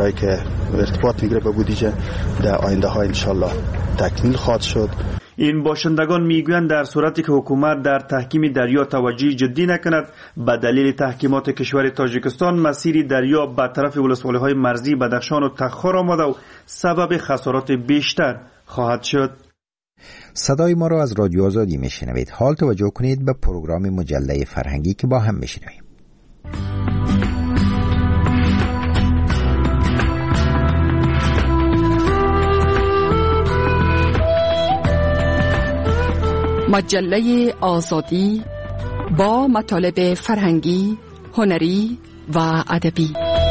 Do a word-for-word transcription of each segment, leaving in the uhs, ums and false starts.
کارهایی که ارتباط میگیره به بودجه در آینده ها انشالله تکمیل خواهد شد. این باشندگان میگویند در صورتی که حکومت در تحکیم دریا توجه جدی نکند، به دلیل تحکیمات کشور تاجیکستان مسیر دریا به طرف ولسوالی‌های مرزی بدخشان و تخار آمده و سبب خسارات بیشتر خواهد شد. صدای ما را از رادیو آزادی میشنوید. حال توجه کنید به پروگرام مجله فرهنگی که با هم میشنویم. مجله آزادی با مطالب فرهنگی، هنری و ادبی.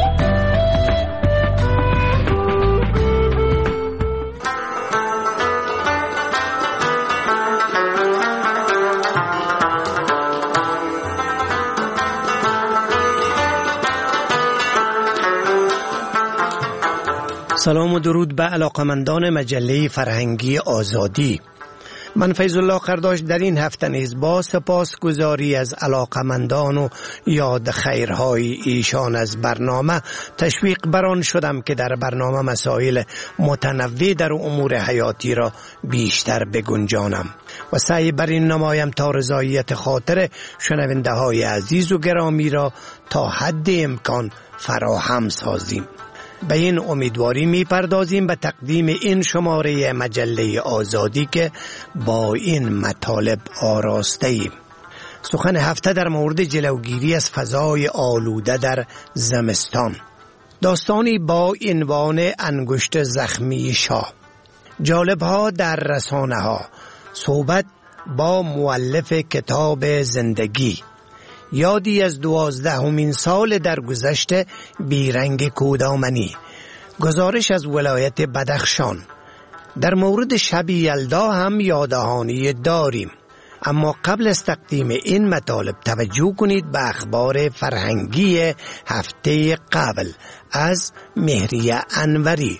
سلام و درود به علاقمندان مجله فرهنگی آزادی. من فیض الله قرداش در این هفته نیز با سپاسگزاری از علاقمندان و یاد خیرهای ایشان از برنامه تشویق بران شدم که در برنامه مسائل متنوع در امور حیاتی را بیشتر بگنجانم و سعی بر این نمایم تا رضایت خاطر شنونده های عزیز و گرامی را تا حد امکان فراهم سازیم. به این امیدواری می پردازیم به تقدیم این شماره مجله آزادی که با این مطالب آراسته ایم. سخن هفته در مورد جلوگیری از فضای آلوده در زمستان. داستانی با عنوان انگشت زخمی شاه. جالبها در رسانه ها. صحبت با مؤلف کتاب زندگی. یادی از دوازدهمین سال در گذشت بیرنگ کودامنی. گزارش از ولایت بدخشان. در مورد شب یلدا هم یاددهانی داریم. اما قبل از تقدیم این مطالب توجه کنید به اخبار فرهنگی هفته قبل از مهریه انوری.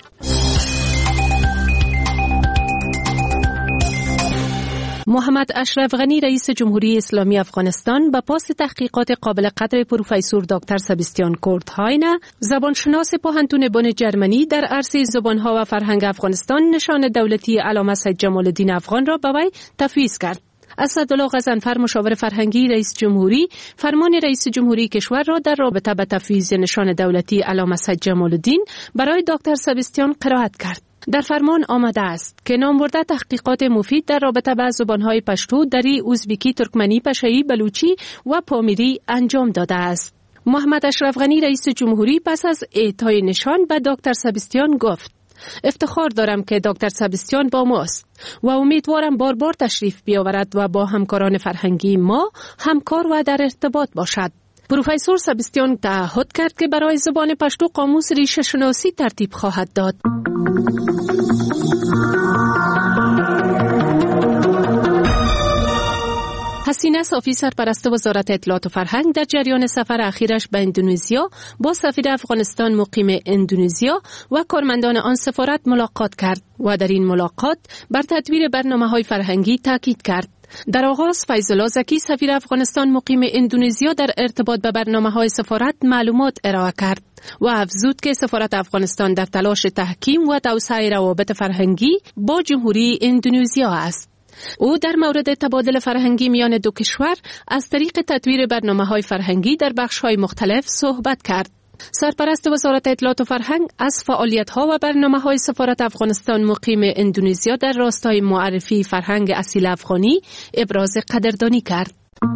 محمد اشرف غنی رئیس جمهوری اسلامی افغانستان به پاس تحقیقات قابل قدر پروفسور دکتر سبستیان کورتهاین، زبانشناس پوهنتون بن جرمنی در عرصه زبانها و فرهنگ افغانستان، نشان دولتی علامه سید جمال الدین افغان را به وی تفویض کرد. اسدالله غضنفر مشاور فرهنگی رئیس جمهوری فرمان رئیس جمهوری کشور را در رابطه با تفویض نشان دولتی علامه سید جمال الدین برای دکتر سبستیان قرائت کرد. در فرمان آمده است که نامبرده تحقیقات مفید در رابطه با زبانهای پشتو، دری، ازبکی، ترکمنی، پشه‌ای، بلوچی و پامیری انجام داده است. محمد اشرف غنی رئیس جمهوری پس از اعطای نشان به دکتر سبستیان گفت: افتخار دارم که دکتر سبستیان با ماست و امیدوارم بار بار تشریف بیاورد و با همکاران فرهنگی ما همکار و در ارتباط باشد. پروفسور سبستیان تعهد کرد که برای زبان پشتو قاموس ریشه شناسی ترتیب خواهد داد. حسینه صافی سرپرست وزارت اطلاعات و فرهنگ در جریان سفر اخیرش به اندونزیا با سفیر افغانستان مقیم اندونزیا و کارمندان آن سفارت ملاقات کرد و در این ملاقات بر تدویر برنامه‌های فرهنگی تاکید کرد. در آغاز فیض‌الله زکی سفیر افغانستان مقیم اندونزیا در ارتباط به برنامه‌های سفارت معلومات ارائه کرد و افزود که سفارت افغانستان در تلاش تحکیم و توسعه روابط فرهنگی با جمهوری اندونزیا است. او در مورد تبادل فرهنگی میان دو کشور از طریق تدویر برنامه‌های فرهنگی در بخش‌های مختلف صحبت کرد. سرپرست وزارت اطلاعات و فرهنگ از فعالیت‌ها و برنامه‌های سفارت افغانستان مقیم اندونزیا در راستای معرفی فرهنگ اصیل افغانی ابراز قدردانی کرد.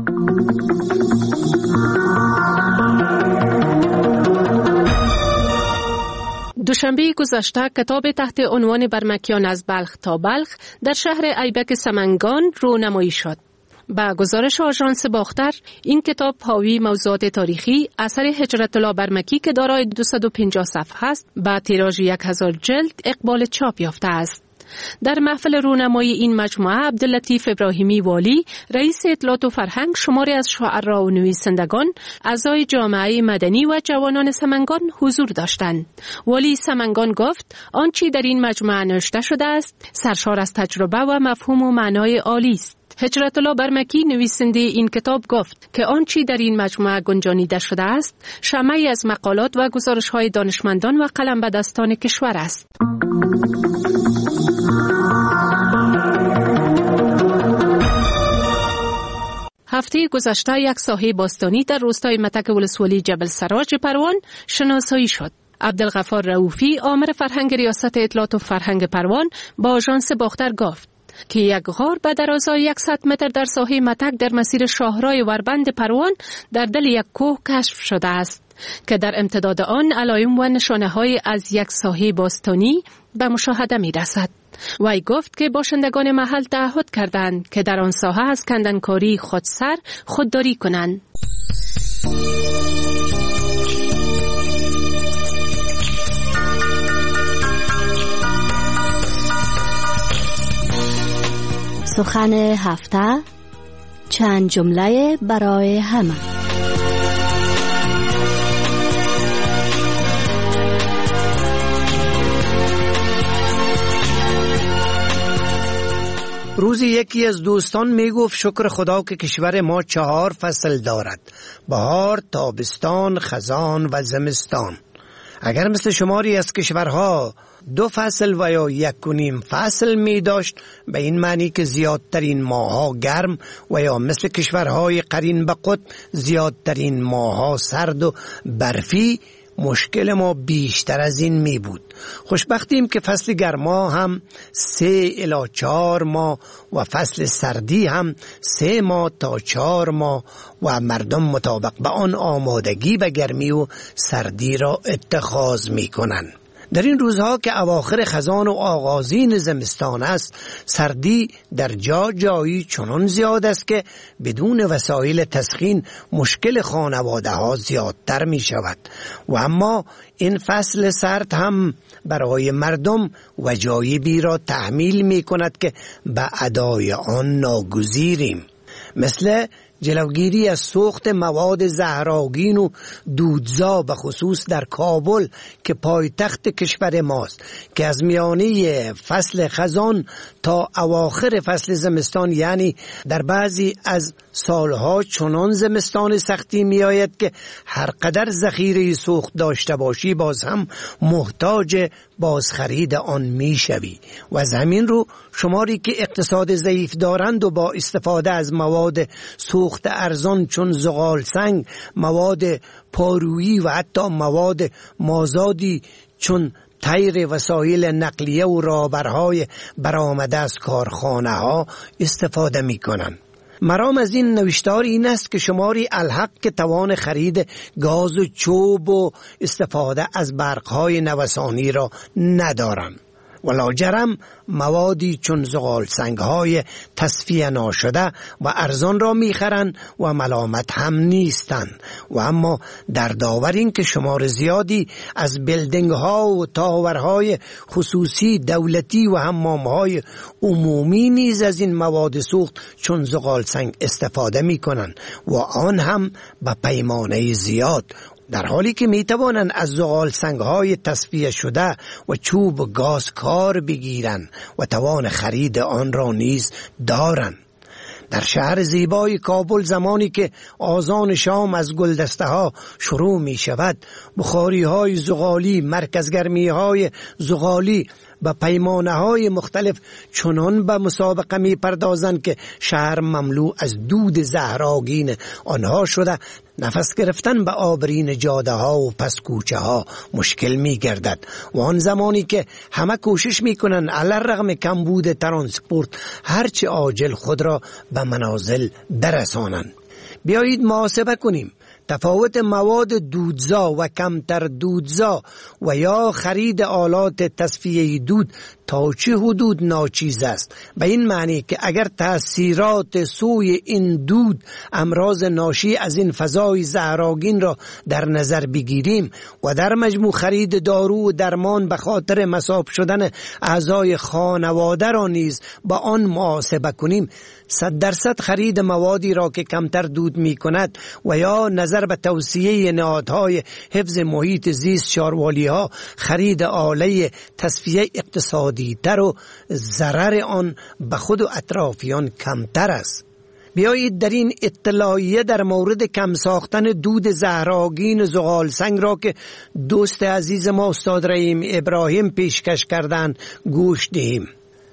دوشنبه گذشته کتاب تحت عنوان برمکیان از بلخ تا بلخ در شهر ایبک سمنگان رونمایی شد. با گزارش آژانس باختر، این کتاب حاوی موضوعات تاریخی اثر هجرت الله برمکی که دارای دویست و پنجاه صفحه است با تیراژ هزار جلد اقبال چاپ یافته است. در محفل رونمایی این مجموعه عبداللطیف ابراهیمی والی رئیس اطلاعات و فرهنگ شماری از شاعران و نویسندگان اعضای جامعه مدنی و جوانان سمنگان حضور داشتند. والی سمنگان گفت آنچه در این مجموعه نوشته شده است سرشار از تجربه و مفهوم و معنای عالی است. هجرت الله برمکی نویسنده این کتاب گفت که آنچه در این مجموعه گنجانیده شده است شمعی از مقالات و گزارش‌های دانشمندان و قلم‌بدستان کشور است. هفته گذشته یک ساحه باستانی در روستای متک ولسوالی جبل سراج پروان شناسایی شد. عبدالغفار رؤوفی آمر فرهنگ ریاست اطلاعات و فرهنگ پروان با آژانس باختر گفت که یک غار به درازای صد متر در ساحه متک در مسیر شاهرای وربند پروان در دل یک کوه کشف شده است که در امتداد آن علائم و نشانه‌های از یک ساحه باستانی به مشاهده می‌رسد. وی گفت که باشندگان محل تعهد کردند که در آن ساحه از کندنکاری خودسر خودداری کنند. سخن هفته، چند جمله برای همه. روزی یکی از دوستان می گفت شکر خدا که کشور ما چهار فصل دارد: بهار، تابستان، خزان و زمستان. اگر مثل شماری از کشورها دو فصل و یا یک و نیم فصل می داشت، به این معنی که زیادترین ماها گرم و یا مثل کشورهای قرین به قطب زیادترین ماها سرد و برفی، مشکل ما بیشتر از این می بود. خوشبختیم که فصل گرما هم سه الی چهار ماه و فصل سردی هم سه ماه تا چهار ماه و مردم مطابق به آن آمادگی و گرمی و سردی را اتخاذ می کنند. در این روزها که اواخر خزان و آغازین زمستان است، سردی در جا جایی چنان زیاد است که بدون وسایل تسخین مشکل خانواده ها زیادتر می شود. و اما این فصل سرد هم برای مردم وجایبی را تحمیل می کند که به ادای آن ناگزیریم، مثل جلوگیری از سوخت مواد زهرآگین و دودزا، به خصوص در کابل که پایتخت کشور ماست، که از میانه فصل خزان تا اواخر فصل زمستان، یعنی در بعضی از سالها چنان زمستان سختی می آید که هر قدر ذخیره سوخت داشته باشی باز هم محتاج باز خرید آن می شوی. و از همین رو شماری که اقتصاد ضعیف دارند و با استفاده از مواد سوخت ارزان چون زغال سنگ، مواد پارویی و حتی مواد مازادی چون تیر وسایل نقلیه و رابرهای برآمده از کارخانه ها استفاده می کنند. مرام از این نوشتار این است که شماری الحق که توان خرید گاز و چوب و استفاده از برقهای نوسانی را ندارند. ولاجرم موادی چون زغال سنگ‌های تصفیه ناشده و ارزان را می‌خرند و ملامت هم نیستند. و اما در داور این که شمار زیادی از بیلدینگ‌ها و تاورهای خصوصی دولتی و حمام‌های عمومی نیز از این مواد سوخت چون زغال سنگ استفاده می‌کنند و آن هم به پیمانه زیاد، در حالی که می توانند از زغال سنگ‌های تصفیه شده و چوب و گاز کار بگیرند و توان خرید آن را نیز دارند. در شهر زیبای کابل زمانی که آذان شام از گلدسته ها شروع می شود، بخاری های زغالی، مرکزگرمی های زغالی با پیمانه های مختلف چنان به مسابقه می پردازند که شهر مملو از دود زهرآگین آنها شده نفس گرفتن به آبرین جاده ها و پس کوچه ها مشکل می گردد. و آن زمانی که همه کوشش می کنند علیرغم کمبود ترانسپورت هرچه عاجل خود را به منازل برسانند. بیایید محاسبه کنیم تفاوت مواد دودزا و کمتر دودزا و یا خرید آلات تصفیه دود تا چه حدود ناچیز است. به این معنی که اگر تأثیرات سوی این دود امراض ناشی از این فضای زهرآگین را در نظر بگیریم و در مجموع خرید دارو و درمان به خاطر مصاب شدن اعضای خانواده را نیز با آن محاسبه کنیم، صد درصد خرید موادی را که کمتر دود می کند و یا نظر نظر به توسعه نهادهای حفظ محیط زیست شاروالی‌ها، خرید آله تصفیه اقتصادی تر و ضرر آن به خود و اطرافیان کمتر است. بیایید در این اطلاعیه در مورد کم ساختن دود زهرآگین زغال سنگ را که دوست عزیز ما استاد رحیم ابراهیم پیشکش کردند گوش دهیم.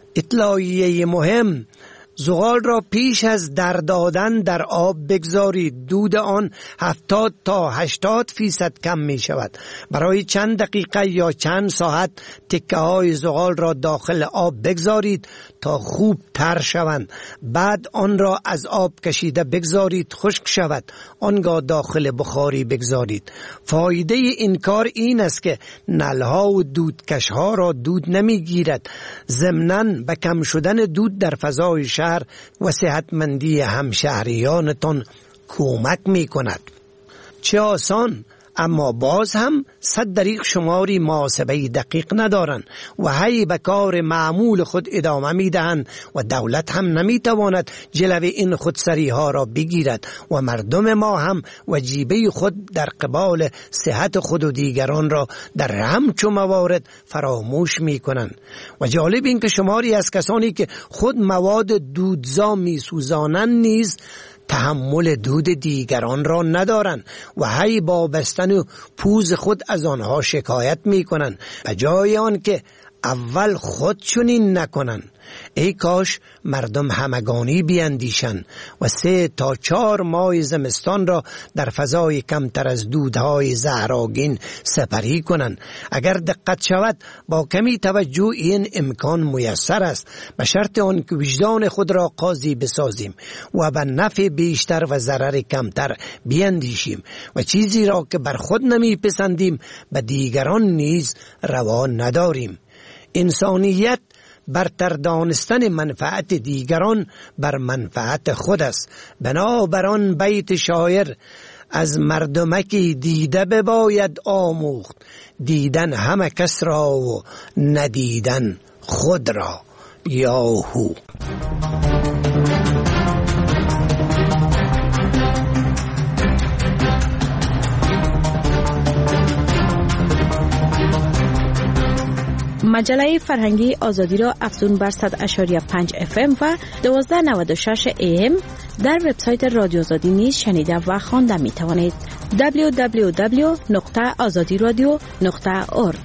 اطلاعیه مهم: زغال را پیش از در دادن در آب بگذارید. دود آن هفتاد تا هشتاد فیصد کم می شود. برای چند دقیقه یا چند ساعت تکه های زغال را داخل آب بگذارید تا خوب تر شوند. بعد آن را از آب کشیده بگذارید خشک شود. آنگاه داخل بخاری بگذارید. فایده این کار این است که نلها و دودکش ها را دود نمی گیرد. ضمناً به کم شدن دود در فضای شهر و صحتمندی همشهریانتان کمک می کند. چه آسان، اما باز هم صد دریغ شماری محاسبه دقیق ندارند و هی به کار معمول خود ادامه می دهند و دولت هم نمی تواند جلوه این خودسری ها را بگیرد و مردم ما هم وجیبه خود در قبال صحت خود و دیگران را در همچو موارد فراموش می کنند. و جالب این که شماری از کسانی که خود مواد دودزا می سوزانند نیز تحمل دود دیگران را ندارند و هی با بستن پوز خود از آنها شکایت می کنند به جای آن که اول خود چنین نکنند. ای کاش مردم همگانی بیندیشند و سه تا چهار ماه زمستان را در فضای کمتر از دودهای زهرآگین سپری کنند. اگر دقت شود با کمی توجه این امکان میسر است، به شرط آن که وجدان خود را قاضی بسازیم و به نفع بیشتر و ضرر کمتر بیندیشیم و چیزی را که بر خود نمی پسندیم به دیگران نیز روا نداریم. انسانیت برتر دانستن منفعت دیگران بر منفعت خود است. بنابراین بیت شاعر: از مردمکی دیده بباید آموخت، دیدن همه کس را و ندیدن خود را. یاهو. مجله فرهنگی آزادی را افزون بر صد و پنج اف ام و دوازده نود و شش ای ام در وبسایت رادیو آزادی نیز شنیده و خوانده می توانید. دبلیو دبلیو دبلیو نقطه آزادی رادیو نقطه اورگ.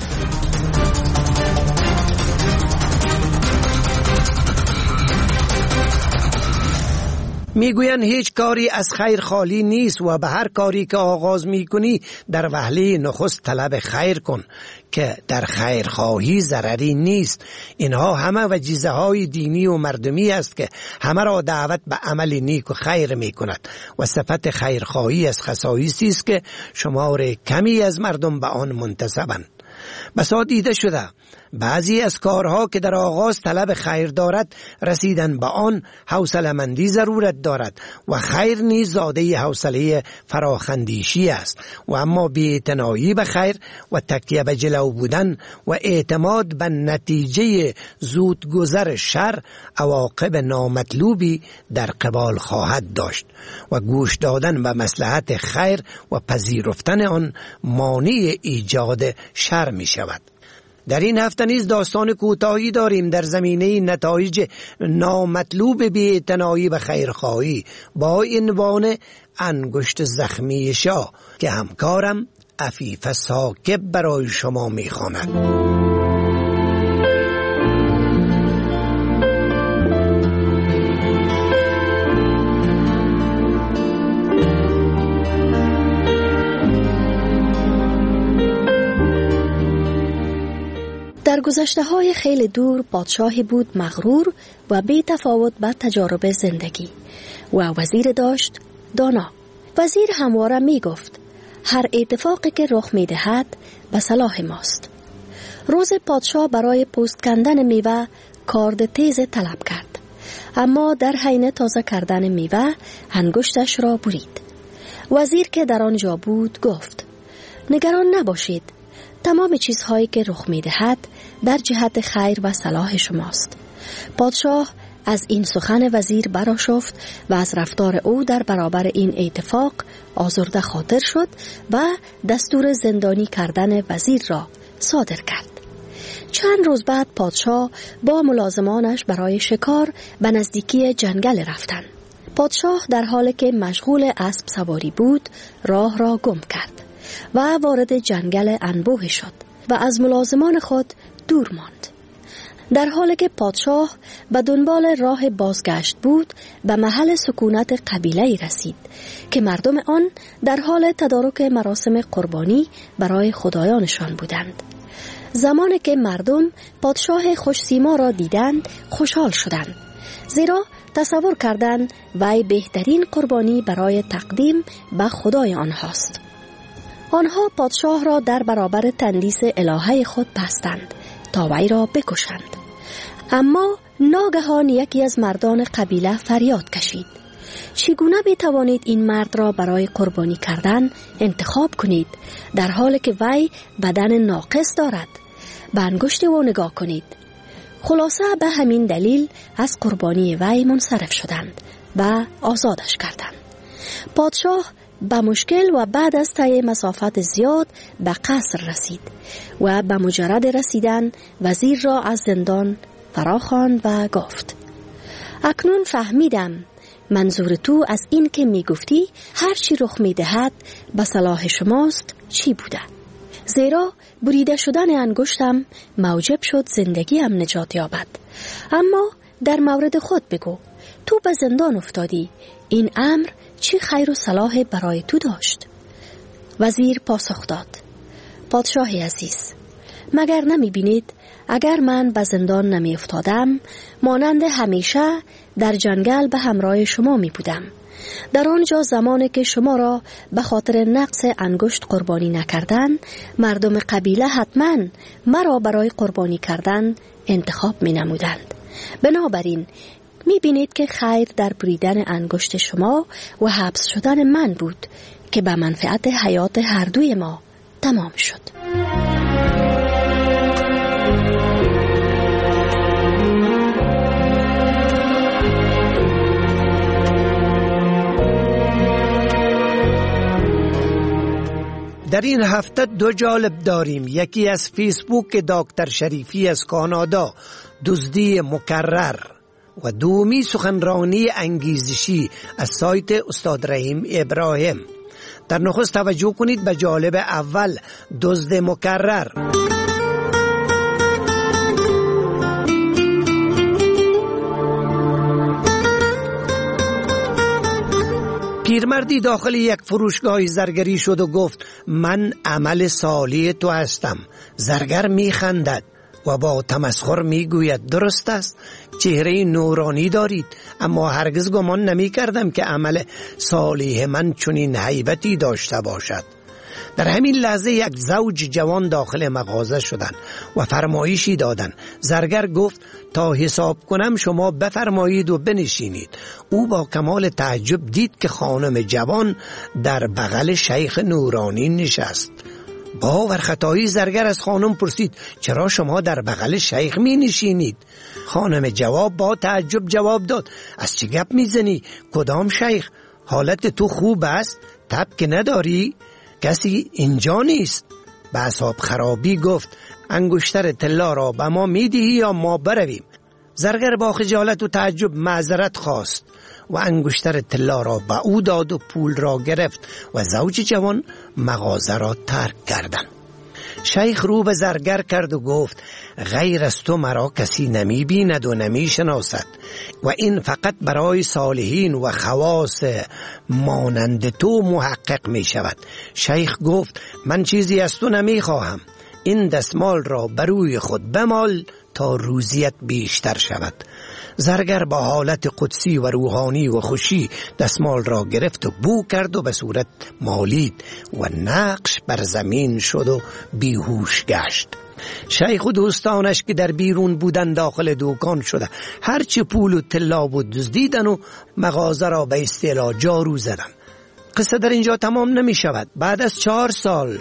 میگویند هیچ کاری از خیر خالی نیست و به هر کاری که آغاز میکنی در وهله نخست طلب خیر کن که در خیرخواهی ضرری نیست. اینها همه وجیزه های دینی و مردمی است که همه را دعوت به عمل نیک و خیر می کند و صفت خیرخواهی از خصایصی است که شمار کمی از مردم به آن منتسبند. بسا دیده شده بعضی از کارها که در آغاز طلب خیر دارد رسیدن به آن حوصله‌مندی ضرورت دارد و خیر نیز زاده حوصله فراخندیشی است و اما بی‌اعتنایی به خیر و تکیه به جلو بودن و اعتماد به نتیجه زودگذر شر عواقب نامطلوبی در قبال خواهد داشت و گوش دادن به مصلحت خیر و پذیرفتن آن مانع ایجاد شر می شود. در این هفته نیز داستان کوتاهی داریم در زمینه نتایج نامطلوب بی‌اعتنایی به خیرخواهی با عنوان انگشت زخمی شاه که همکارم عفیف ثاقب برای شما می‌خواند. در گذشته های خیلی دور پادشاهی بود مغرور و بی تفاوت بر تجارب زندگی و وزیر داشت دانا. وزیر همواره می گفت هر اتفاقی که رخ می دهد به صلاح ماست. روز پادشاه برای پوست کندن میوه کارد تیز طلب کرد، اما در حین تازه کردن میوه انگشتش را برید. وزیر که در آنجا بود گفت نگران نباشید، تمام چیزهایی که رخ می دهد در جهت خیر و صلاح شماست. پادشاه از این سخن وزیر برآشفت و از رفتار او در برابر این اتفاق آزرده خاطر شد و دستور زندانی کردن وزیر را صادر کرد. چند روز بعد پادشاه با ملازمانش برای شکار به نزدیکی جنگل رفتند. پادشاه در حالی که مشغول اسب سواری بود راه را گم کرد و وارد جنگل انبوه شد و از ملازمان خود دور ماند. در حالی که پادشاه به دنبال راه بازگشت بود به محل سکونت قبیله‌ای رسید که مردم آن در حال تدارک مراسم قربانی برای خدایانشان بودند. زمانی که مردم پادشاه خوش‌سیما را دیدند خوشحال شدند، زیرا تصور کردند وی بهترین قربانی برای تقدیم به خدای آنهاست. آنها پادشاه را در برابر تندیس الهه خود بستند تا وی را بکشند. اما ناگهان یکی از مردان قبیله فریاد کشید: چگونه می توانید این مرد را برای قربانی کردن انتخاب کنید در حالی که وی بدن ناقص دارد؟ به انگشت او نگاه کنید. خلاصه به همین دلیل از قربانی وی منصرف شدند و آزادش کردند. پادشاه به مشکل و بعد از طی مسافت زیاد به قصر رسید و به مجرد رسیدن وزیر را از زندان فراخواند و گفت: اکنون فهمیدم منظور تو از این که می گفتی هر چی رخ می دهد به صلاح شماست چی بوده؟ زیرا بریده شدن انگشتم موجب شد زندگیم نجات یابد. اما در مورد خود بگو، تو به زندان افتادی، این امر چی خیر و صلاح برای تو داشت؟ وزیر پاسخ داد: پادشاه عزیز، مگر نمی بینید اگر من به زندان نمی افتادم مانند همیشه در جنگل به همراه شما می بودم. در آنجا زمانی که شما را به خاطر نقص انگشت قربانی نکردن، مردم قبیله حتما مرا برای قربانی کردن انتخاب می نمودند. بنابراین می بینید که خیر در بریدن انگشت شما و حبس شدن من بود که به منفعت حیات هر دوی ما تمام شد. در این هفته دو جالب داریم. یکی از فیسبوک دکتر شریفی از کانادا، دزدی مکرر، و دومی سخنرانی انگیزشی از سایت استاد رحیم ابراهیم. در نخست توجه کنید به جالب اول، دزد مکرر. پیرمردی داخل یک فروشگاه زرگری شد و گفت: من عمل صالح تو هستم. زرگر می خندد و با تمسخر می گوید: درست است، چهره نورانی دارید، اما هرگز گمان نمی کردم که عمل صالح من چنین هیبتی داشته باشد. در همین لحظه یک زوج جوان داخل مغازه شدند و فرمایشی دادند. زرگر گفت: تا حساب کنم شما بفرمایید و بنشینید. او با کمال تعجب دید که خانم جوان در بغل شیخ نورانی نشست. باور خطایی زرگر از خانم پرسید: چرا شما در بغل شیخ می نشینید؟ خانم جواب با تعجب جواب داد: از چه گپ می زنی؟ کدام شیخ؟ حالت تو خوب است؟ تب که نداری؟ کسی اینجا نیست. به اعصاب خرابی گفت: انگشتر طلا را به ما می دهی یا ما برویم؟ زرگر با خجالت و تعجب معذرت خواست و انگشتر طلا را به او داد و پول را گرفت و زوج جوان مغازه را ترک کردند. شیخ رو به زرگر کرد و گفت: غیر از تو مرا کسی نمی بیند و نمی شناسد و این فقط برای صالحین و خواص مانند تو محقق می شود. شیخ گفت: من چیزی از تو نمی خواهم. این دستمال را بروی خود بمال تا روزیت بیشتر شود. زرگر با حالت قدسی و روحانی و خوشی دستمال را گرفت و بو کرد و به صورت مالید و نقش بر زمین شد و بیهوش گشت. شیخ و دوستانش که در بیرون بودن داخل دکان شده هرچی پول و طلا بود دزدیدن و مغازه را به اصطلاح جارو زدن. قصه در اینجا تمام نمی شود. بعد از چهار سال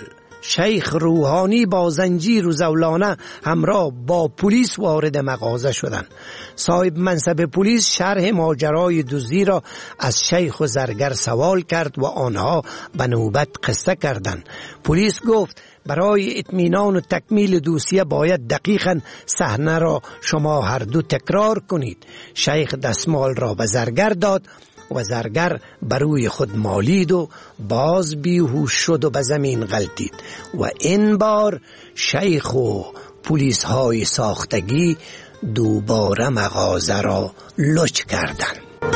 شیخ روحانی با زنجیر و زولانه همراه با پلیس وارد مغازه شدند. صاحب منصب پلیس شرح ماجرای دزدی را از شیخ و زرگر سوال کرد و آنها به نوبت قصه کردند. پلیس گفت برای اطمینان و تکمیل دوسیه باید دقیقاً صحنه را شما هر دو تکرار کنید. شیخ دستمال را به زرگر داد و زرگر بروی خود مالید و باز بیهوش شد و به زمین غلطید و این بار شیخ و پلیس های ساختگی دوباره مغازه را لچ کردند.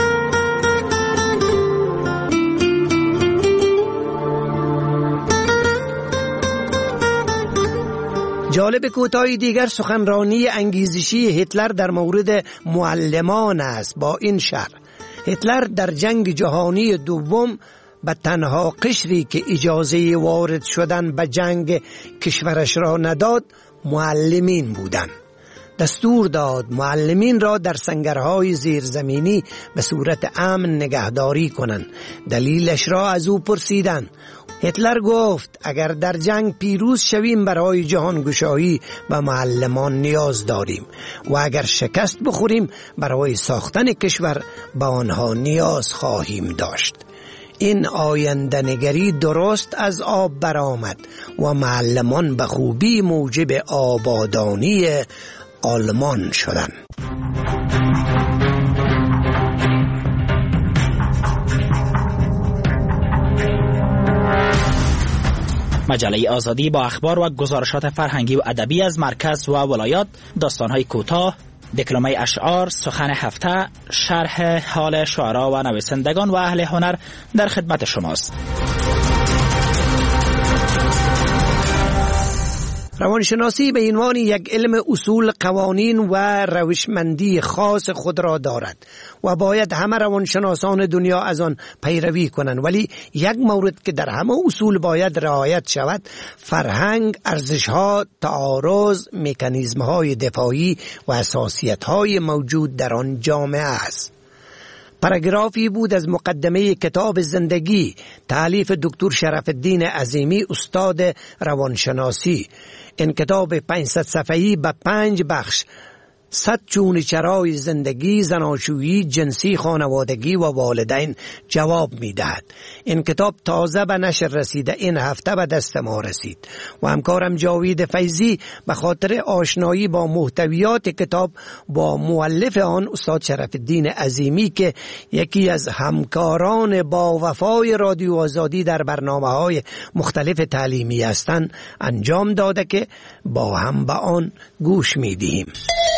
جالب کوتاهی دیگر سخنرانی انگیزشی هیتلر در مورد معلمان است با این شرح: هیتلر در جنگ جهانی دوم به تنها قشری که اجازه وارد شدن به جنگ کشورش را نداد معلمین بودند. دستور داد معلمین را در سنگرهای زیرزمینی به صورت امن نگهداری کنند. دلیلش را از او پرسیدند. هیتلر گفت اگر در جنگ پیروز شویم برای جهانگشایی و معلمان نیاز داریم و اگر شکست بخوریم برای ساختن کشور به آنها نیاز خواهیم داشت. این آینده نگری درست از آب برآمد و معلمان به خوبی موجب آبادانی آلمان شدند. مجله آزادی با اخبار و گزارشات فرهنگی و ادبی از مرکز و ولایات، داستان‌های کوتاه، دکلمه اشعار، سخن هفته، شرح حال شعرا و نویسندگان و اهل هنر در خدمت شماست. روانشناسی به عنوان یک علم اصول، قوانین و روشمندی خاص خود را دارد و باید همه روانشناسان دنیا از آن پیروی کنند، ولی یک مورد که در همه اصول باید رعایت شود فرهنگ، ارزش‌ها، تعارض، مکانیزم‌های دفاعی و حساسیت‌های موجود در آن جامعه است. پاراگرافی بود از مقدمه کتاب زندگی تالیف دکتر شرف الدین عظیمی استاد روانشناسی. این کتاب پانصد صفحه‌ای به پنج بخش صد چون چرای زندگی، زناشویی، جنسی، خانوادگی و والدین جواب می دهد. این کتاب تازه به نشر رسیده، این هفته به دست ما رسید و همکارم جاوید فیضی به خاطر آشنایی با محتویات کتاب با مؤلف آن استاد شرف الدین عظیمی که یکی از همکاران با وفای رادیو آزادی در برنامه‌های مختلف تعلیمی هستند انجام داده که با هم به آن گوش می دهیم.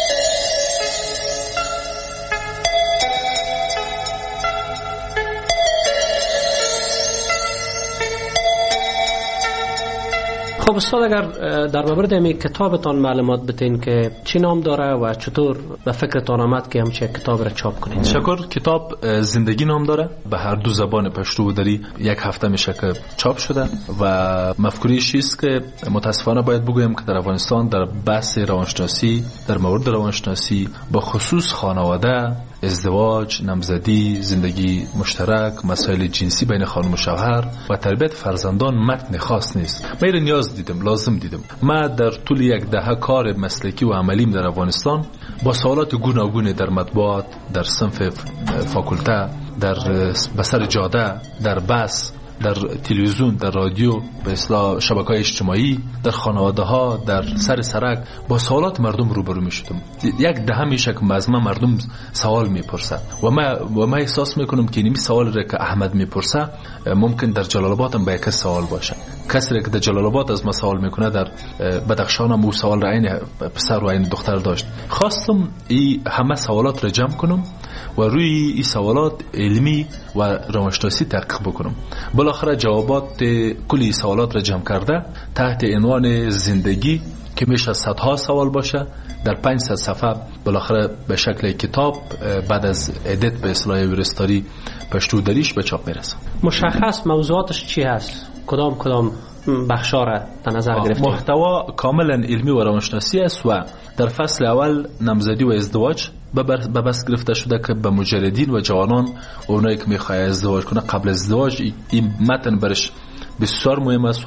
خب استاد، اگر در مورد این کتابتان معلومات بتین که چی نام داره و چطور به فکرتان آمد که همچه کتاب را چاپ کنید؟ شکر. کتاب زندگی نام داره، به هر دو زبان پشتو و دری یک هفته میشه که چاپ شده و مفکوریش است که متاسفانه باید بگویم که در افغانستان در بحث روانشناسی، در مورد روانشناسی با خصوص خانواده، ازدواج، نامزدی، زندگی مشترک، مسائل جنسی بین خانم و شوهر و تربیت فرزندان متن خاص نیست. من نیاز دیدم، لازم دیدم. ما در طول یک دهه کار مسلکی و عملیم در افغانستان با سوالات گوناگون در مطبوعات، در صنف فاکولته، در بسر جاده، در بس، در تلویزیون، در رادیو، به اصطلاح شبکه‌های اجتماعی، در خانواده ها، در سر سرک با سوالات مردم روبرو می شدم. یک دهه میشه که از من مردم سوال میپرسه و ما و ما احساس میکنم که این سوال را که احمد میپرسه ممکن در جلال آباد هم به یک سوال باشه. کسی که در جلال آباد از ما سوال میکنه در بدخشان هم او سوال را عین پسر و عین دختر داشت. خواستم این همه سوالات را جمع کنم و روی این سوالات علمی و روانشناسی تحقیق بکنم. بالاخره جوابات کلی سوالات را جمع کرده تحت عنوان زندگی که میشه صدها سوال باشه در پانصد صفحه بالاخره به شکل کتاب بعد از ادیت به اصطلاح ویرستاری پشتو دریش به چاپ میرسه. مشخص موضوعاتش چی هست؟ کدام کدام بخشا را در نظر گرفتید؟ محتوا کاملا علمی و روانشناسی است و در فصل اول نامزدی و ازدواج به بس گرفته شده که به مجردین و جوانان و اونایی که میخواه ازدواج کنه قبل ازدواج این متن برش بسیار مهم است و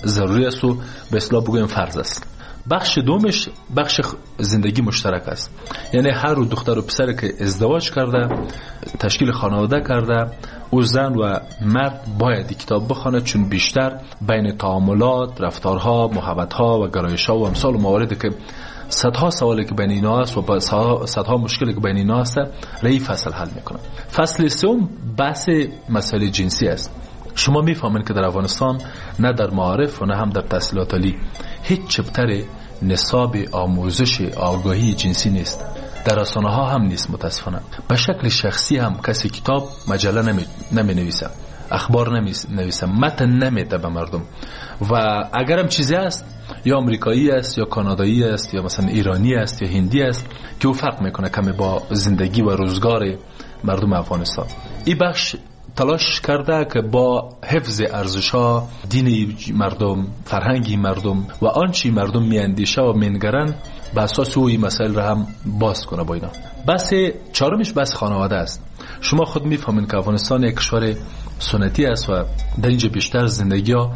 ضروری است و به اصطلاح بگویم فرض است. بخش دومش بخش زندگی مشترک است، یعنی هر دختر و پسر که ازدواج کرده، تشکیل خانواده کرده، او زن و مرد باید کتاب بخونه، چون بیشتر بین تعاملات، رفتارها، محبتها و گرایشها و امثال مواردی که صدها سوالی که بین اینا است و صدها مشکلی که بین اینا است را این فصل حل میکنه. فصل سوم بحث مسائل جنسی است. شما میفهمین که در افغانستان نه در معارف و نه هم در تحصیلات عالی هیچ چپتر نصاب آموزش آگاهی جنسی نیست. در رسانه ها هم نیست متاسفانه. به شکل شخصی هم کسی کتاب مجله نمی, نمی نویسه، اخبار نمی نویسه، متن نمیده به مردم. و اگرم چیزی است یا امریکایی است یا کانادایی است یا مثلا ایرانی است یا هندی است که او فرق میکنه کمی با زندگی و روزگار مردم افغانستان. این بخش تلاش کرده که با حفظ ارزش‌ها، دین مردم، فرهنگی مردم و آنچه مردم میاندیشه و مینگرن به اساس او این مسائل را هم باز کنه با اینا. بحث چهارمش بحث خانواده است. شما خود میفهمین که افغانستان یک کشور سنتی است و در اینجا بیشتر زندگی ها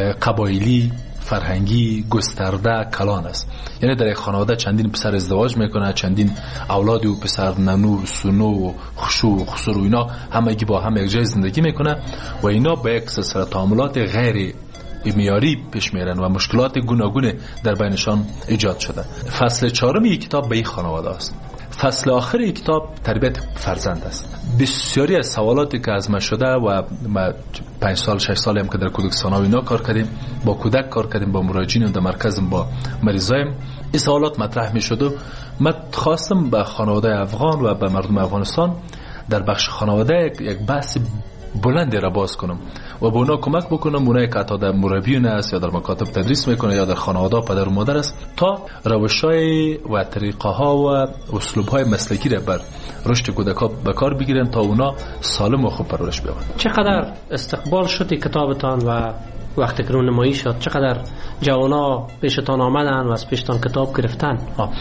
قبایلی، فرهنگی، گسترده، کلان است. یعنی در یک خانواده چندین پسر ازدواج میکنه، چندین اولاد و پسر، ننو، سنو و خشو و خسر و اینا همگی با هم یک جای زندگی میکنه و اینا با یک سلسله تعاملات غیر معیاری پیش میرن و مشکلات گوناگون در بینشان ایجاد شده. فصل چهارم یک کتاب به این خانواده است. فصل آخر یک کتاب تربیت فرزند است. بسیاری از سوالاتی که از ما شده و ما پنج سال شش سال هم که در کودکستان ها اینا کار کردیم، با کودک کار کردیم، با مراجعین در مرکزم با مریضایم، این سوالات مطرح می شد و من خواستم به خانواده افغان و به مردم افغانستان در بخش خانواده یک بحث بلندی را باز کنم و به اونا کمک بکنم، اونایی که حتی در مربیون است یا در مکاتب تدریس میکنه یا در خانواده پدر و مادر است، تا روش‌های و طریقه‌ها و اسلوب‌های مسلکی را بر رشد کودک‌ها به کار بگیرن تا اونا سالم و خوب پرورش بیابند. چقدر استقبال شد کتابتان و وقتی که رونمایی شد چقدر جوانا پیشتان آمدن و از پیشتان کتاب گرفتن؟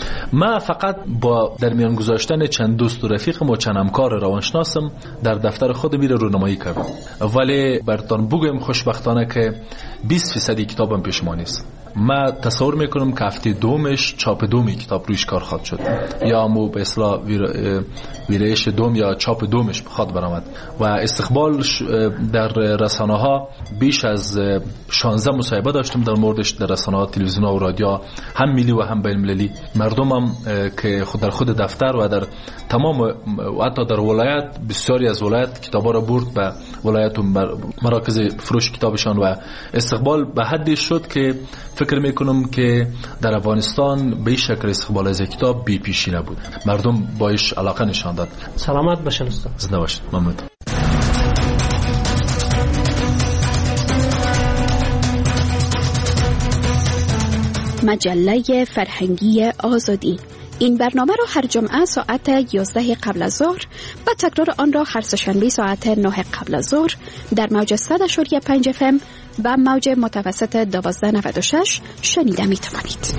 من فقط با در میان گذاشتن چند دوست و رفیقم و چند همکار روانشناسم در دفتر خود میره رونمایی کردم، ولی براتون بگم خوشبختانه که بیست فیصد کتابم پیش ما نیست. من تصور میکنم که هفته دومش چاپ دومی کتاب رویش کار خواهد شد یا مو به اصطلاح ویرایش دوم یا چاپ دومش بخواد برآمد و استقبال در رسانه ها بیش از شانزده مصاحبه داشتم در موردش در رسانه ها، تلویزیون ها و رادیو، هم ملی و هم بین المللی. مردمم که خود در خود دفتر و در تمام و حتی در ولایت بسیاری از ولایت کتابا را برد به ولایت و مراکز فروش کتابشان و استقبال به حدی شد که فکر میکنم که در افغانستان به این شکل استقبال از کتاب بی پیشی نبود. مردم بایش علاقه نشان داد. سلامت باشین استاد. زنده باشید. ممنون. مجله فرهنگی آزادی. این برنامه را هر جمعه ساعت یازده قبل از ظهر و تکرار آن را هر سه‌شنبه ساعت نه قبل از ظهر در موج صد و پنج اف ام و موج متوسط دوازده نود و شش شنیده می توانید.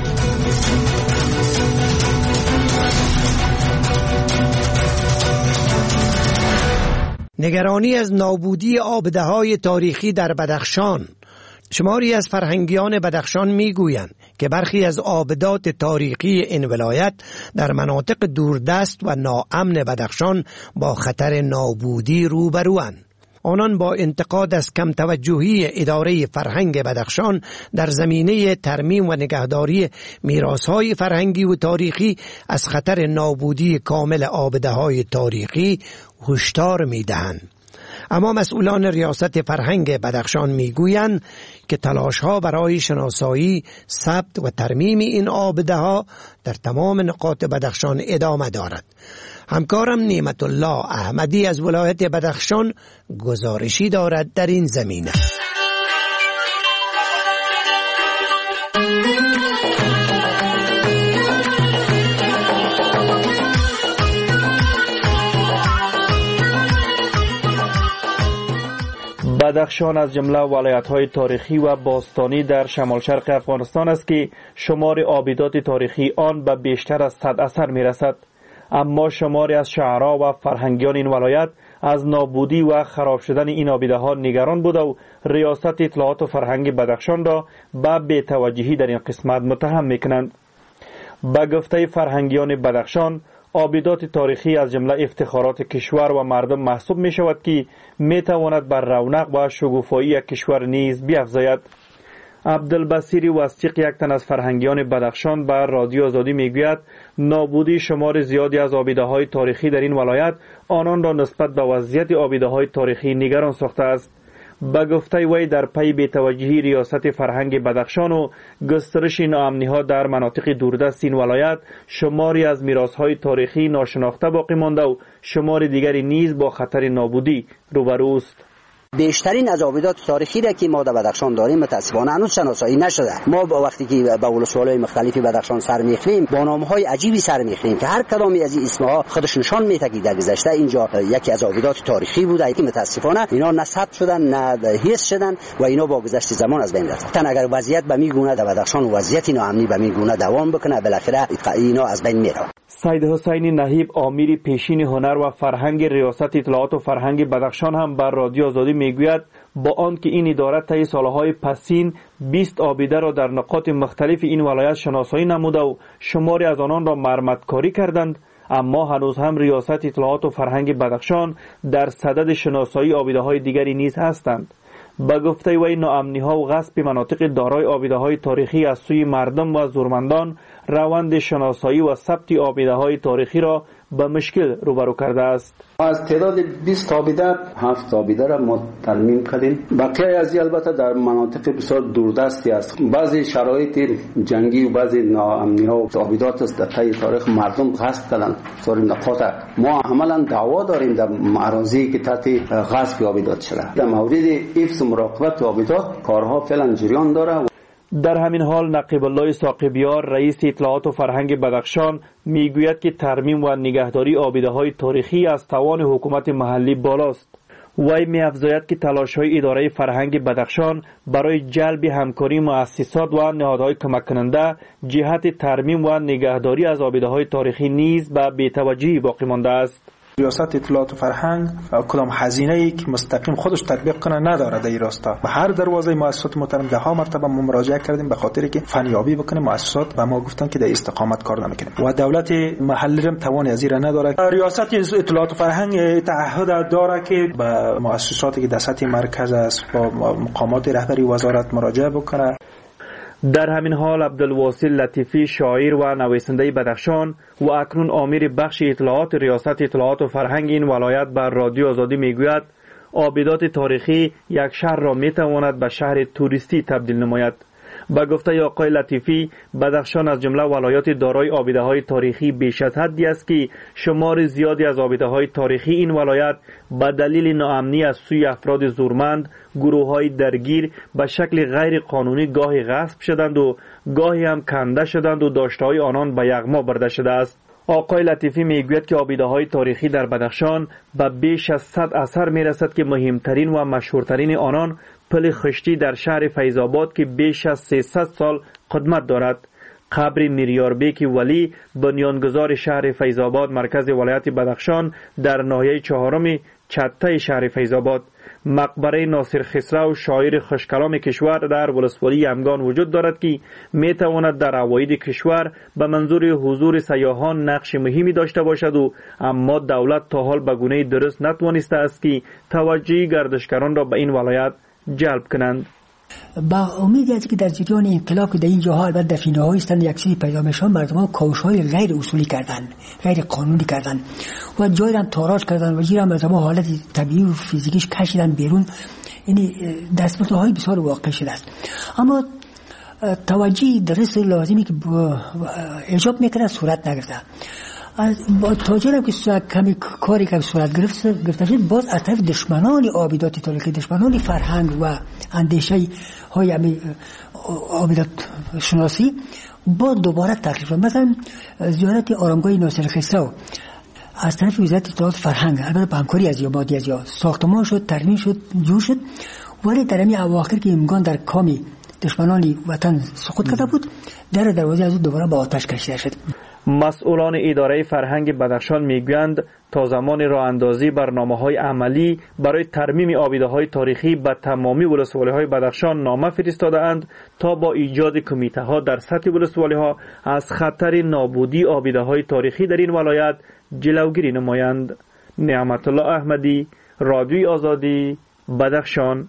نگرانی از نابودی آبده‌های تاریخی در بدخشان. شماری از فرهنگیان بدخشان میگویند که برخی از آبدات تاریخی این ولایت در مناطق دوردست و ناامن بدخشان با خطر نابودی روبروند. آنان با انتقاد از کم توجهی اداره فرهنگ بدخشان در زمینه ترمیم و نگهداری میراث‌های فرهنگی و تاریخی از خطر نابودی کامل آبده‌های تاریخی هشدار می‌دهند. اما مسئولان ریاست فرهنگ بدخشان میگویند که تلاش‌ها برای شناسایی، ثبت و ترمیم این آبده‌ها در تمام نقاط بدخشان ادامه دارد. همکارم نعمت الله احمدی از ولایت بدخشان گزارشی دارد در این زمینه. بدخشان از جمله ولایت‌های تاریخی و باستانی در شمال شرق افغانستان است که شمار آبدات تاریخی آن به بیشتر از صد اثر می‌رسد. اما شماری از شعرا و فرهنگیان این ولایت از نابودی و خراب شدن این آبیده ها نگران بود و ریاست اطلاعات و فرهنگ بدخشان را به بی‌توجهی در این قسمت متهم میکنند. با گفته فرهنگیان بدخشان، آبیدات تاریخی از جمله افتخارات کشور و مردم محسوب می شود که می تواند بر رونق و شگوفایی کشور نیز بیفزاید. عبدالبصیر وثیق، یک تن از فرهنگیان بدخشان، بر رادیو آزادی میگوید نابودی شمار زیادی از آبیده های تاریخی در این ولایت آنان را نسبت به وضعیت آبیده های تاریخی نگران ساخته است. به گفته وی در پی بی‌توجهی ریاست فرهنگ بدخشان و گسترش ناامنی ها در مناطق دوردست این ولایت، شماری از میراث های تاریخی ناشناخته باقی مانده و شمار دیگری نیز با خطر نابودی روبروست. بیشترین از آبیدات تاریخی را که ما در بدخشان داریم متاسفانه هنوز شناسایی نشده. ما با وقتی که به ولسوالی‌های مختلفی بدخشان سر می‌خوریم با نام‌های عجیبی سر می‌خوریم که هر کدامی از این اسم‌ها خودش نشان می‌ده که در گذشته اینجا یکی از آبیدات تاریخی بوده که متاسفانه اینا نه ثبت شدن نه حفظ شدن و اینا با گذشت زمان از بین رفتن. اگر وضعیت به میگونه در بدخشان وضعیت ناامنی به میگونه دوام بکنه بالاخره اینا از بین میره. سید حسین نهیب، امیر پیشین هنر و فرهنگ ریاست اطلاعات و فرهنگ بدخشان، هم بر رادیو آزادی میگوید با آنکه این اداره طی سالهای پسین بیست آبیده را در نقاط مختلف این ولایت شناسایی نموده و شماری از آنان را مرمتکاری کردند، اما هنوز هم ریاست اطلاعات و فرهنگ بدخشان در صدد شناسایی آبیده های دیگری نیز هستند. به گفته وی ناامنی ها و غصب مناطق دارای آبیده های تاریخی از سوی مردم و زورمندان روند شناسایی و ثبت آبیده های تاریخی را به مشکل روبرو کرده است. از تعداد بیست آبیده هفت آبیده را ما ترمیم کردیم. بقیه از البته در مناطق بسیار دوردستی است. بعضی شرایط جنگی و بعضی ناامنی ها و آبیدات است در طی تاریخ مردم غصب کردند. سر نقاط ما عملا دعوا داریم در اراضی که تحت غصب آبیدات شده. در مورد حفظ و مراقبت آبیدات کارها فعلا جریان داره. در همین حال نقیب الله ساقبیار، رئیس اطلاعات و فرهنگ بدخشان، میگوید که ترمیم و نگهداری آبیده های تاریخی از توان حکومت محلی بالاست. وی می‌افزاید که تلاش‌های اداره فرهنگ بدخشان برای جلب همکاری مؤسسات و نهادهای کمک کننده جهت ترمیم و نگهداری از آبیده های تاریخی نیز به بی‌توجهی باقی مانده است. ریاست اطلاعات و فرهنگ کدام هزینه‌ای که مستقیم خودش تطبیق کنه نداره در این راستا. به هر دروازه مؤسسات محترم ده ها مرتبه ما مراجعه کردیم به خاطر که فنیابی بکنیم. مؤسسات و ما گفتن که در استقامت کار نمیکنیم و دولت محلی هم توان از این نداره. ریاست اطلاعات و فرهنگ تعهد داره که به مؤسساتی که در سطح مرکز است با مقامات رهبری وزارت مراجعه بکنه. در همین حال عبدالواصل لطیفی، شاعر و نویسنده بدخشان و اکنون امیر بخش اطلاعات ریاست اطلاعات و فرهنگ این ولایت، بر رادیو آزادی میگوید آبیدات تاریخی یک شهر را میتواند به شهر توریستی تبدیل نماید. با گفته آقای لطیفی، بدخشان از جمله ولایات دارای آبیده های تاریخی بیش از حدی است که شمار زیادی از آبیده های تاریخی این ولایت به دلیل ناامنی از سوی افراد زورمند، گروه های درگیر به شکل غیر قانونی گاهی غصب شدند و گاهی هم کنده شدند و داشته های آنان به یغما برده شده است. آقای لطیفی میگوید که آبیده های تاریخی در بدخشان به بیش از صد اثر میرسد که مهمترین و مشهورترین آنان پل خشتی در شهر فیض‌آباد که بیش از سیصد سال قدمت دارد، قبر میریاربیک ولی بنیانگذار شهر فیض‌آباد مرکز ولایت بدخشان در ناحیه چهارم چته شهر فیض‌آباد، مقبره ناصر خسرو شاعر خوشکلام کشور در ولسوالی یمگان وجود دارد که می تواند در عواید کشور به منظور حضور سیاحان نقش مهمی داشته باشد و اما دولت تا حال به گونه درست نتوانسته است که توجه گردشگران را به این ولایت جلب کنند. با امید است که در جریان انقلاب که در این جاها البته دفینه های استند یک چیزی پیدا میشن، مردمان کاوش های غیر اصولی کردن، غیر قانونی کردن و جای هم تاراج کردن و جیرم مردمان حالت طبیعی و فیزیکیش کشیدن بیرون. یعنی دستمزد های بسیار واقع شده است. اما توجه درست لازمی که ایجاب میکنه صورت نگرفته. با تاجرم که کمی کاری که صورت گرفت گرفته شد، باز از طرف دشمنان آبیدات تاریخی، دشمنان فرهنگ و اندیشه های آبیدات شناسی با دوباره تخریب شد. مثلا زیارت آرامگاه ناصر خسرو از طرف وزارت اطلاعات فرهنگ، البته با همکاری از یابادی از یا ساختمان شد، ترمیم شد، جور شد، ولی در همین اواخر که امکان در کامی دشمنان وطن سقوط کرده بود، در دروازه از دوباره با آتش کشیده شد. مسئولان اداره فرهنگ بدخشان میگویند تا زمان راه اندازی برنامه‌های عملی برای ترمیم آبیده‌های تاریخی به تمامی ولسوالی‌های بدخشان نامه فرستاده‌اند تا با ایجاد کمیته‌ها در سطح ولسوالی‌ها از خطر نابودی آبیده‌های تاریخی در این ولایت جلوگیری نمایند. نعمت الله احمدی، رادیوی آزادی، بدخشان.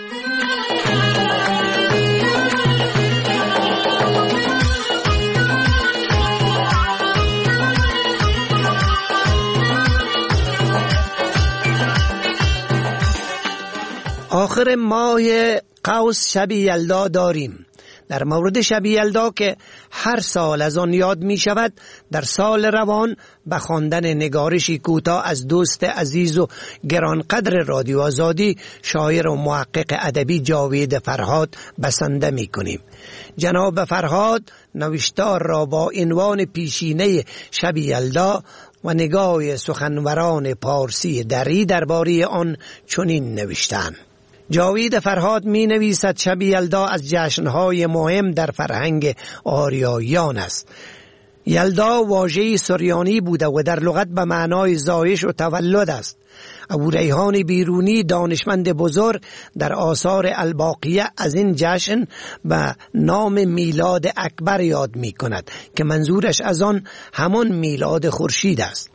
آخر ماه قوس شب یلدا داریم. در مورد شب یلدا که هر سال از آن یاد می شود، در سال روان به خواندن نگارشی کوتاه از دوست عزیز و گرانقدر رادیو آزادی، شاعر و محقق ادبی جاوید فرهاد بسنده می کنیم. جناب فرهاد نوشتار را با عنوان پیشینه شب یلدا و نگاه سخنوران پارسی دری درباره آن چنین نوشتند: جاوید فرهاد می نویسد شب یلدا از جشنهای مهم در فرهنگ آریاییان است. یلدا واژه‌ای سریانی بوده و در لغت به معنای زایش و تولد است. ابو ریحان بیرونی دانشمند بزرگ در آثار الباقیه از این جشن به نام میلاد اکبر یاد می کند که منظورش از آن همان میلاد خورشید است.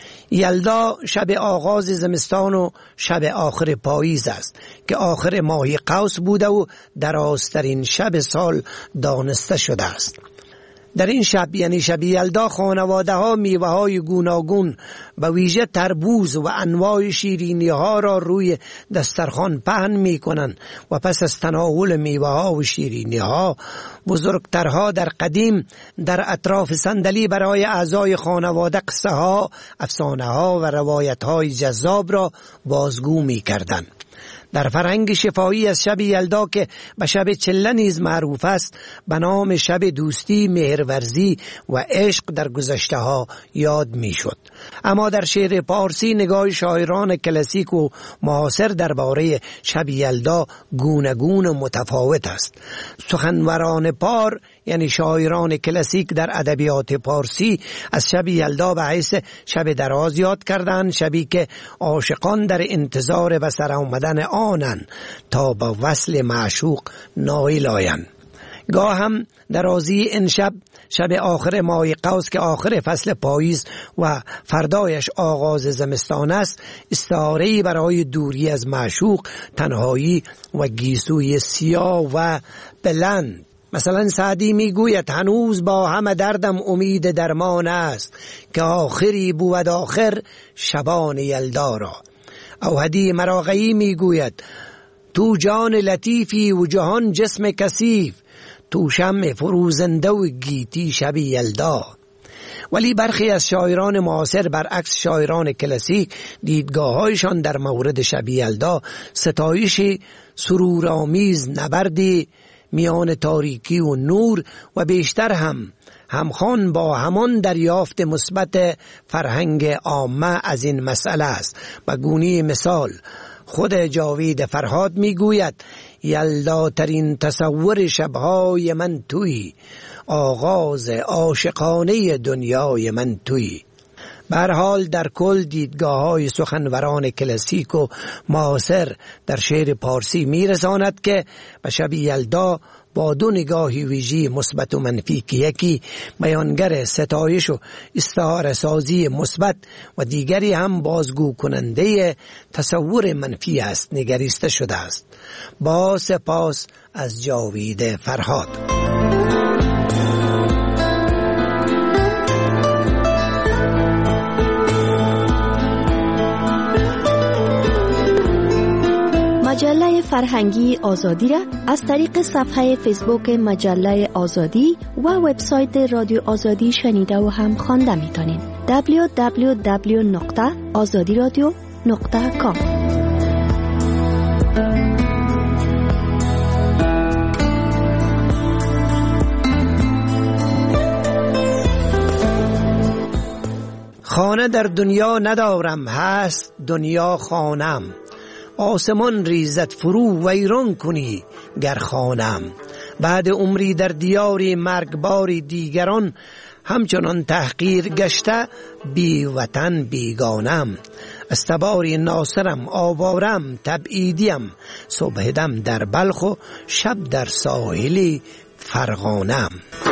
یلدا شب آغاز زمستان و شب آخر پاییز است که آخر ماه قوس بوده و درازترین شب سال دانسته شده است. در این شب یعنی شب یلدا خانواده ها میوه های گوناگون به ویژه تربوز و انواع شیرینی ها را روی دسترخوان پهن می کنند و پس از تناول میوه ها و شیرینی ها بزرگترها در قدیم در اطراف صندلی برای اعضای خانواده قصه ها، افسانه ها و روایت های جذاب را بازگو می کردند. در فرهنگ شفاهی از شب یلدا که به شب چله نیز معروف است، به نام شب دوستی، مهرورزی و عشق در گذشته ها یاد می شد. اما در شعر پارسی نگاه شاعران کلاسیک و معاصر درباره شب یلدا گوناگون و متفاوت است. سخنوران پار یعنی شاعران کلاسیک در ادبیات پارسی از شب یلدا به حیث شب دراز یاد کردند، شبی که عاشقان در انتظار به سر آمدن آنند تا با وصل معشوق نائل آیند. گاه هم درازی این شب شب آخر ماه قوس که آخر فصل پاییز و فردایش آغاز زمستان است، استعاره‌ای برای دوری از معشوق، تنهایی و گیسوی سیاه و بلند. مثلا سعدی میگوید هنوز با همه دردم امید درمان است که آخری بود آخر شبان یلدا را. او هدی مراغی میگوید تو جان لطیفی و جهان جسم کثیف، تو شمع فروزنده و گیتی شب یلدا. ولی برخی از شاعران معاصر برعکس شاعران کلاسیک دیدگاه‌هایشان در مورد شب یلدا ستایش سرورآمیز، نبردی میان تاریکی و نور و بیشتر هم همخوان با همان دریافت مثبت فرهنگ عامه از این مسئله است. به گونه مثال خود جاوید فرهاد میگوید یلدا ترین تصور شبهای من تویی، آغاز عاشقانه دنیای من تویی. به هر حال در کل دیدگاه‌های سخنوران کلاسیک و معاصر در شعر پارسی میرساند که به شب یلدا با دو نگاهی ویژی مثبت و منفی که یکی بیانگر ستایش و استعاره سازی مثبت و دیگری هم بازگو کننده تصور منفی است نگریسته شده است. با سپاس از جاوید فرهاد. مجله فرهنگی آزادی را از طریق صفحه فیسبوک مجله آزادی و وبسایت رادیو آزادی شنیده و هم خوانده میتونید. دبلیو دبلیو دبلیو نقطه آزادی رادیو نقطه کام. خانه در دنیا ندارم، هست دنیا خانم. آسمان ریزد فرو ویران کنی گر خانم. بعد عمری در دیار مرگبار دیگران همچنان تحقیر گشته بی وطن بیگانم. استبار ناصرم آوارم تبعیدیم، صبح دم در بلخ و شب در ساحلی فرغانم.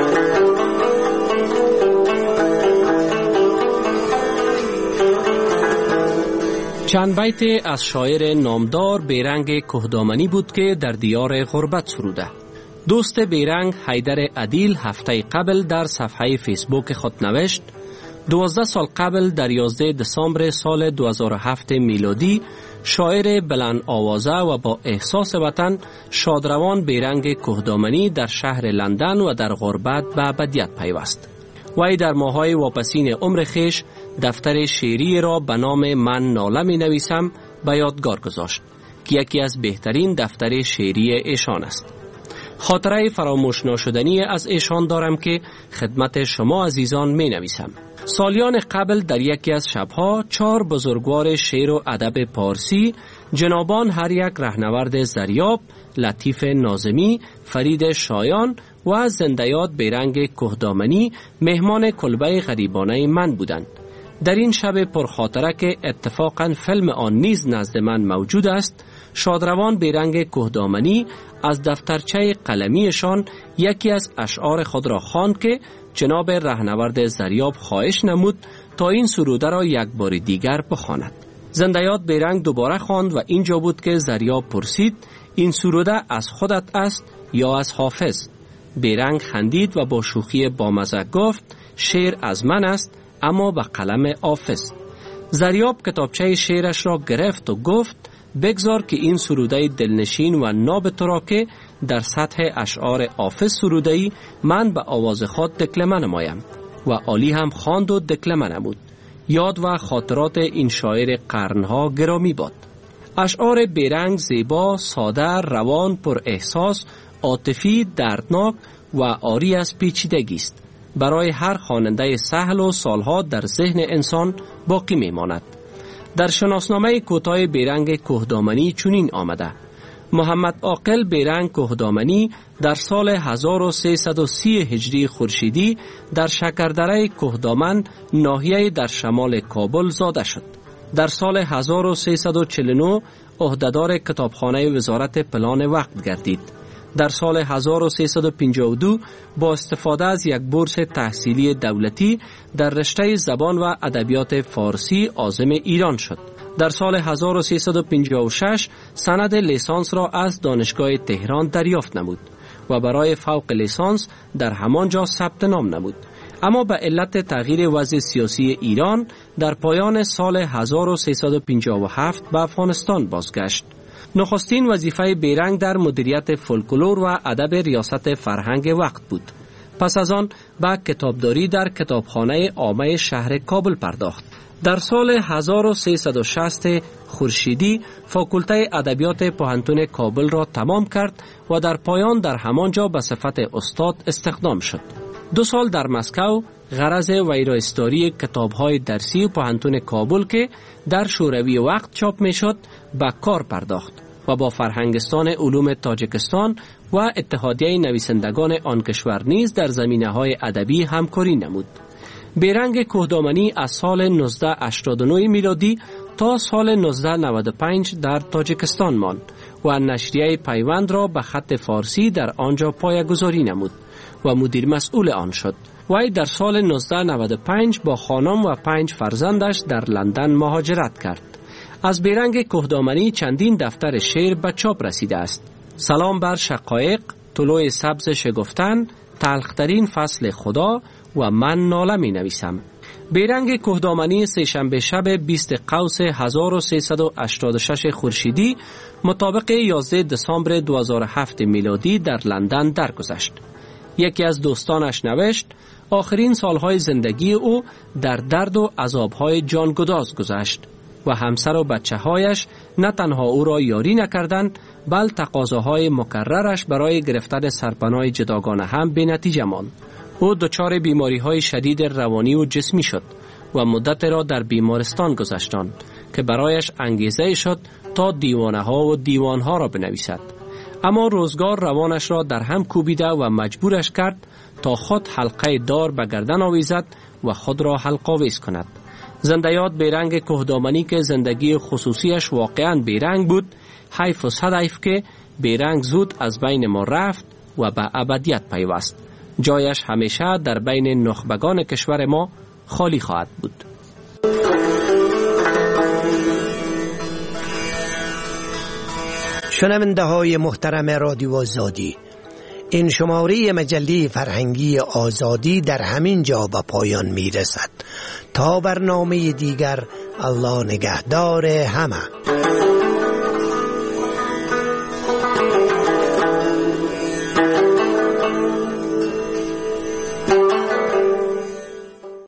چند بیت از شاعر نامدار بیرنگ کهدامنی بود که در دیار غربت سروده. دوست بیرنگ حیدر عدیل هفته قبل در صفحه فیسبوک خود نوشت: دوازده سال قبل در یازده دسامبر سال دو هزار و هفت میلادی شاعر بلند آوازه و با احساس وطن شادروان بیرنگ کهدامنی در شهر لندن و در غربت به ابدیت پیوست. وی در ماهای واپسین عمر خیش دفتر شعری را به نام من ناله می نویسم به یادگار گذاشت که یکی از بهترین دفتر شعری ایشان است. خاطره فراموش ناشدنی از ایشان دارم که خدمت شما عزیزان می نویسم. سالیان قبل در یکی از شبها چهار بزرگوار شعر و ادب پارسی، جنابان هر یک رهنورد زریاب، لطیف ناظمی، فرید شایان و زنده‌یاد بیرنگ کهدامنی مهمان کلبه غریبانه من بودند. در این شب پرخاطره که اتفاقا فیلم آن نیز نزد من موجود است، شادروان بیرنگ کهدامنی از دفترچه قلمیشان یکی از اشعار خود را خواند که جناب رهنورد زریاب خواهش نمود تا این سروده را یک بار دیگر بخواند. زنده‌یاد بیرنگ دوباره خواند و اینجا بود که زریاب پرسید: این سروده از خودت است یا از حافظ؟ بیرنگ خندید و با شوخی بامزه گفت: شعر از من است اما به قلم حافظ. زریاب کتابچه شعرش را گرفت و گفت: بگذار که این سروده دلنشین و ناب تو را که در سطح اشعار حافظ سروده‌ای من به آواز خود دکلمه نمایم. و عالی هم خواند و دکلمه نمود. یاد و خاطرات این شاعر قرنها گرامی باد. اشعار بیرنگ زیبا، ساده، روان، پر احساس، عاطفی، دردناک و عاری از پیچیدگی است. برای هر خواننده سهل و سالها در ذهن انسان باقی میماند. در شناسنامه کوتاه بیرنگ کهدامنی چنین آمده: محمد عاقل بیرنگ کهدامنی در سال هزار و سیصد و سی هجری خورشیدی در شکردره کهدامن ناحیه در شمال کابل زاده شد. در سال هزار و سیصد و چهل و نه عهدهدار کتابخانه وزارت پلان وقت گردید. در سال هزار و سیصد و پنجاه و دو با استفاده از یک بورس تحصیلی دولتی در رشته زبان و ادبیات فارسی عازم ایران شد. در سال هزار و سیصد و پنجاه و شش سند لیسانس را از دانشگاه تهران دریافت نمود و برای فوق لیسانس در همانجا ثبت نام نمود. اما به علت تغییر وضع سیاسی ایران در پایان سال هزار و سیصد و پنجاه و هفت به افغانستان بازگشت. نخستین وظیفه بیرنگ در مدیریت فولکلور و ادب ریاست فرهنگ وقت بود. پس از آن به کتابداری در کتابخانه عامه شهر کابل پرداخت. در سال هزار و سیصد و شصت خورشیدی فاکولته ادبیات پوهنتون کابل را تمام کرد و در پایان در همانجا به صفت استاد استخدام شد. دو سال در مسکو غرض وی را استاری کتاب‌های درسی پوهنتون کابل که در شوروی وقت چاپ می‌شد به کار پرداخت و با فرهنگستان علوم تاجیکستان و اتحادیه نویسندگان آن کشور نیز در زمینه‌های ادبی همکاری نمود. بیرنگ کهدامنی از سال نوزده هشتاد و نه میلادی تا سال نوزده نود و پنج در تاجیکستان ماند و نشریه پیوند را به خط فارسی در آنجا پایه‌گذاری نمود و مدیر مسئول آن شد. وی در سال نوزده نود و پنج با خانم و پنج فرزندش در لندن مهاجرت کرد. از بیرنگ کهدامنی چندین دفتر شعر به چاپ رسیده است: سلام بر شقایق، طلوع سبز شگفتن، تلخترین فصل خدا و من ناله می نویسم. بیرنگ کهدامنی سه‌شنبه شب بیست قوس هزار و سیصد و هشتاد و شش خورشیدی مطابق یازده دسامبر دو هزار و هفت میلادی در لندن درگذشت. یکی از دوستانش نوشت: آخرین سالهای زندگی او در درد و عذابهای جانگداز گذشت و همسر و بچه هایش نه تنها او را یاری نکردند بل تقاضاهای مکررش برای گرفتن سرپناه جداگانه هم به نتیجه ماند. او دچار بیماری‌های شدید روانی و جسمی شد و مدت را در بیمارستان گذشتاند که برایش انگیزه شد تا دیوانه‌ها و دیوانها را بنویسد. اما روزگار روانش را در هم کوبیده و مجبورش کرد تا خود حلقه دار به گردن آویزد و خود را حلق‌آویز کند. زندیات بیرنگ کهدامنی که زندگی خصوصیش واقعاً بیرنگ بود، حیف و صد حیف که بیرنگ زود از بین ما رفت و به ابدیت پیوست. جایش همیشه در بین نخبگان کشور ما خالی خواهد بود. شنونده های محترم رادیو آزادی، این شماره مجله فرهنگی آزادی در همین جا به پایان می رسد. تا برنامه دیگر، الله نگهدار همه.